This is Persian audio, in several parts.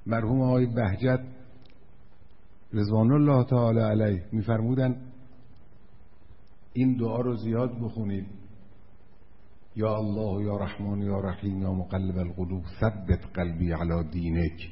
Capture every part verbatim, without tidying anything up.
مرحوم آقای بهجت رضوان الله تعالی علیه میفرمودن این دعا رو زیاد بخونید: یا الله یا رحمان یا رحیم یا مقلب القلوب ثبت قلبی علی دینک.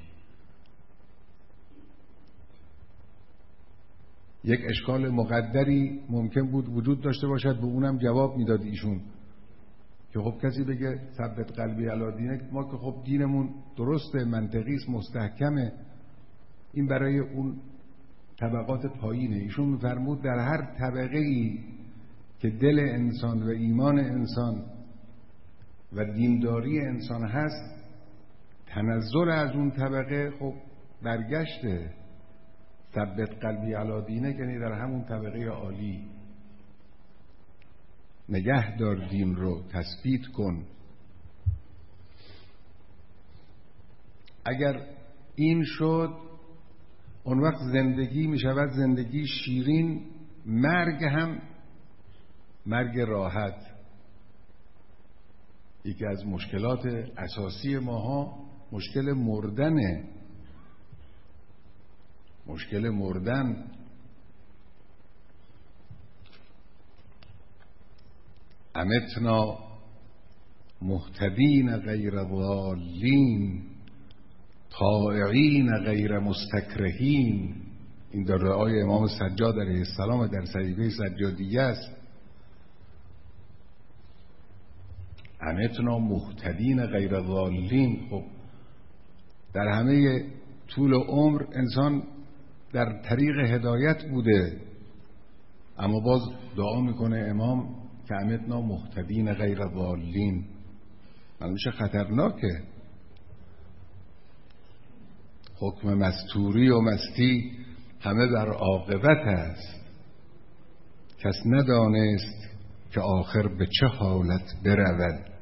یک اشکال مقدری ممکن بود وجود داشته باشد، به اونم جواب میداد ایشون که خب کسی بگه ثبت قلبی علی دینک، ما که خب دینمون درسته، منطقی است، مستحکمه، این برای اون طبقات پایینه. ایشون میفرمود در هر طبقه ای که دل انسان و ایمان انسان و دینداری انسان هست، تنزل از اون طبقه خب برگشته. ثبت قلبی علی دینک یعنی در همون طبقه عالی نگه دار دین رو، تثبیت کن. اگر این شد اون وقت زندگی می شود زندگی شیرین، مرگ هم مرگ راحت. یکی از مشکلات اساسی ماها مشکل مردنه، مشکل مردن. امتنا مهتدین غیر ضالین طائعین غیر مستکرهین. این در دعای امام سجاد علیه السلام در صحیفه سجادیه است. امتنا مهتدین غیر ضالین. خب در همه طول عمر انسان در طریق هدایت بوده، اما باز دعا میکنه امام که امتنا مهتدین غیر ضالین. معلومه خطرناکه. حکم مستوری و مستی همه بر عاقبت است، کس ندانست که آخر به چه حالت برود.